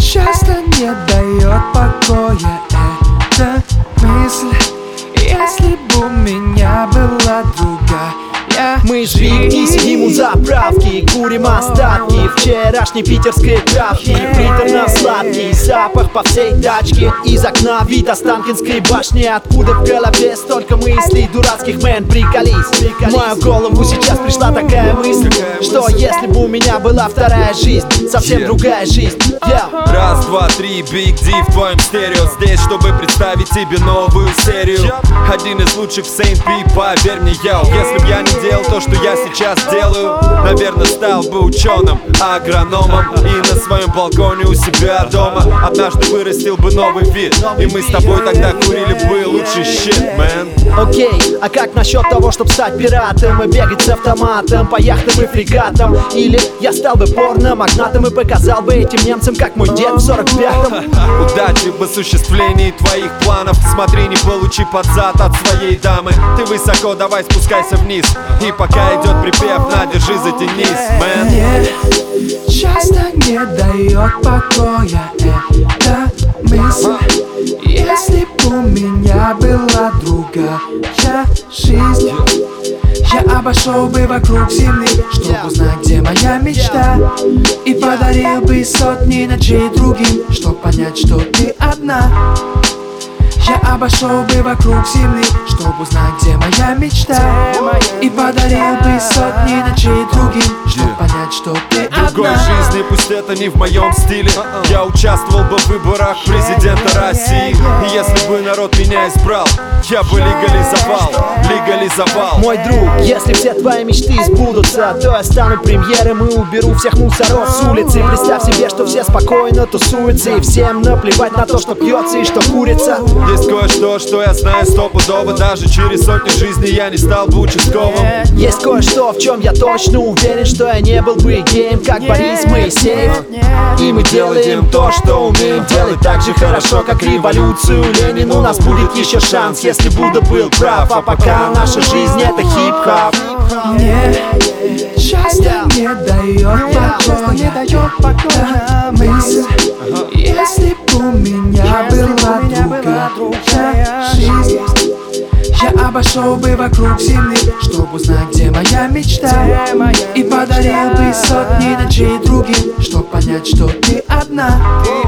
часто не дает покоя эта мысль. Если бы у меня была другая. Мы с Бигди сидим у заправки, курим остатки вчерашней питерской травки. Приторно-сладкий запах по всей тачке. Из окна вид Останкинской башни. Откуда в голове столько мыслей дурацких, мэн, приколись. В мою голову сейчас пришла такая мысль, что если бы у меня была вторая жизнь, совсем другая жизнь. Раз, два, три, Бигди в твоем стерео. Здесь, чтобы представить тебе новую серию. Один из лучших в Сейнт-Пи, поверь мне, я. Если б я не делал то, что я сейчас делаю, наверное, стал бы ученым, агрономом. И на своем балконе у себя дома однажды вырастил бы новый вид. И мы с тобой тогда курили бы лучший щит, мэн. Окей, а как насчет того, чтобы стать пиратом и бегать с автоматом по яхтам и фрегатам? Или я стал бы порно-магнатом и показал бы этим немцам, как мой дед в 45-м. Удачи в осуществлении твоих планов. Смотри, не получи под зад от своей дамы. Ты высоко, давай спускайся вниз. И пока идет припев, на, держи, затянись, мэн. Мне часто не дает покоя эта мысль. Если бы у меня была другая жизнь, я обошел бы вокруг земли, чтобы узнать, где моя мечта. И подарил бы сотни ночей другим, чтоб понять, что ты одна. Я обошел бы вокруг земли, чтобы узнать, где моя мечта. И подарил бы сотни ночей другим, чтобы понять, что ты одна. Другой жизни, пусть это не в моем стиле. Я участвовал бы в выборах президента России. И если бы народ меня избрал, я бы легализовал. Мой друг, если все твои мечты сбудутся, то я стану премьером и уберу всех мусоров с улицы. Представь себе, что все спокойно тусуются, и всем наплевать на то, что пьется и что курится. Есть кое-что, что я знаю стопудово. Даже через сотни жизней я не стал бы участковым. Есть кое-что, в чем я точно уверен, что я не был бы геем, как Борис Моисеев. И мы делаем то, что умеем делать так же хорошо, как революцию Ленин. У нас будет еще шанс, если Будда был прав. А пока наша жизнь — это хип-хоп. Мне часто не дает покоя мысль. Если бы у меня была другая жизнь, я обошел бы вокруг земли, чтобы узнать, где моя мечта. И подарил бы сотни ночей другим, чтоб понять, что ты одна.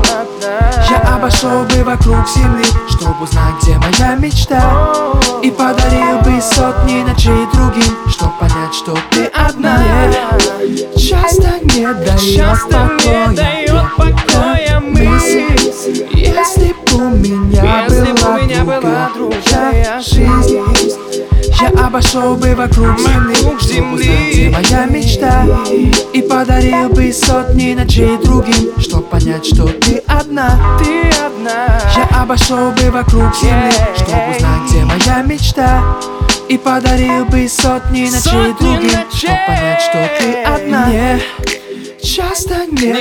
Я обошел бы вокруг земли, чтобы узнать, где моя мечта. И подарил бы сотни ночей другим, чтоб понять, что ты одна. Мне часто не дает покоя мысль. Если бы у меня была другая жизнь, я обошел бы вокруг земли, чтобы узнать, где моя мечта. И подарил бы сотни ночей другим, чтоб понять, что ты одна. Я обошел бы вокруг земли, чтобы узнать, где моя мечта. И подарил бы сотни ночей другим, чтоб понять, что ты одна. Мне часто не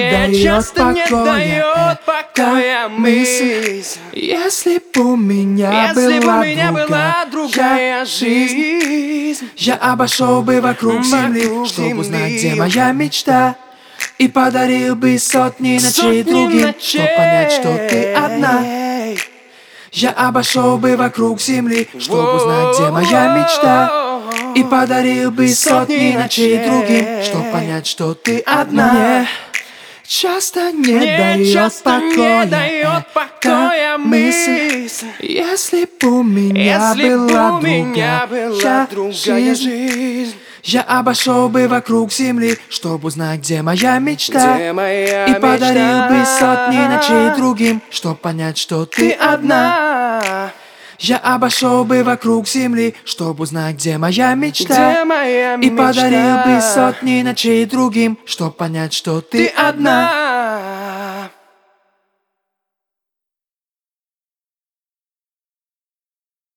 дает покоя мысль. Если бы у меня была другая жизнь, я обошел бы вокруг земли, чтобы узнать, где моя мечта. И подарил бы сотни ночей другим, чтоб понять, что ты одна. Я обошел бы вокруг земли, чтобы узнать, где моя мечта. И подарил бы сотни ночей другим, чтоб понять, что ты одна. Мне часто не дает покоя мысль. Если бы у меня была другая жизнь, я обошел бы вокруг земли, чтобы узнать, где моя мечта. И подарил бы сотни ночей другим, чтоб понять, что ты одна. Я обошел бы вокруг земли, чтобы узнать, где моя мечта. И подарил бы сотни ночей другим, чтоб понять, что ты одна.